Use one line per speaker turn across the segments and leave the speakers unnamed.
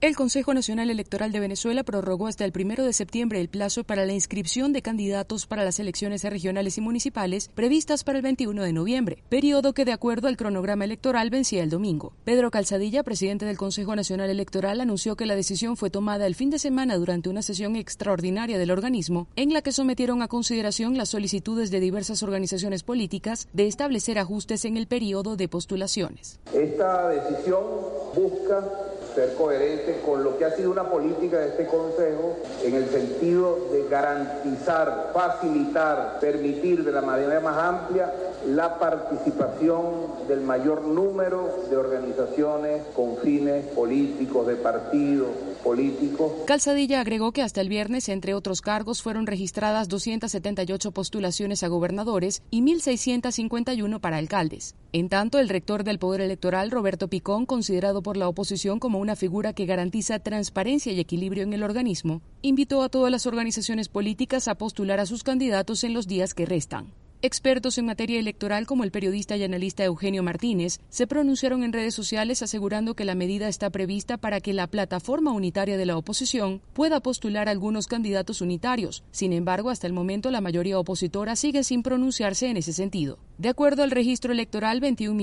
El Consejo Nacional Electoral de Venezuela prorrogó hasta el 1 de septiembre el plazo para la inscripción de candidatos para las elecciones regionales y municipales previstas para el 21 de noviembre, periodo que de acuerdo al cronograma electoral vencía el domingo. Pedro Calzadilla, presidente del Consejo Nacional Electoral, anunció que la decisión fue tomada el fin de semana durante una sesión extraordinaria del organismo en la que sometieron a consideración las solicitudes de diversas organizaciones políticas de establecer ajustes en el periodo de postulaciones.
Esta decisión busca ser coherente con lo que ha sido una política de este Consejo en el sentido de garantizar, facilitar, permitir de la manera más amplia la participación del mayor número de organizaciones con fines políticos, de partidos políticos.
Calzadilla agregó que hasta el viernes, entre otros cargos, fueron registradas 278 postulaciones a gobernadores y 1.651 para alcaldes. En tanto, el rector del Poder Electoral, Roberto Picón, considerado por la oposición como una figura que garantiza transparencia y equilibrio en el organismo, invitó a todas las organizaciones políticas a postular a sus candidatos en los días que restan. Expertos en materia electoral como el periodista y analista Eugenio Martínez se pronunciaron en redes sociales asegurando que la medida está prevista para que la plataforma unitaria de la oposición pueda postular a algunos candidatos unitarios. Sin embargo, hasta el momento la mayoría opositora sigue sin pronunciarse en ese sentido. De acuerdo al registro electoral,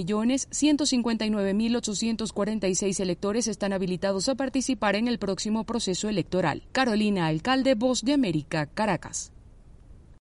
21.159.846 electores están habilitados a participar en el próximo proceso electoral. Carolina Alcalde, Voz de América, Caracas.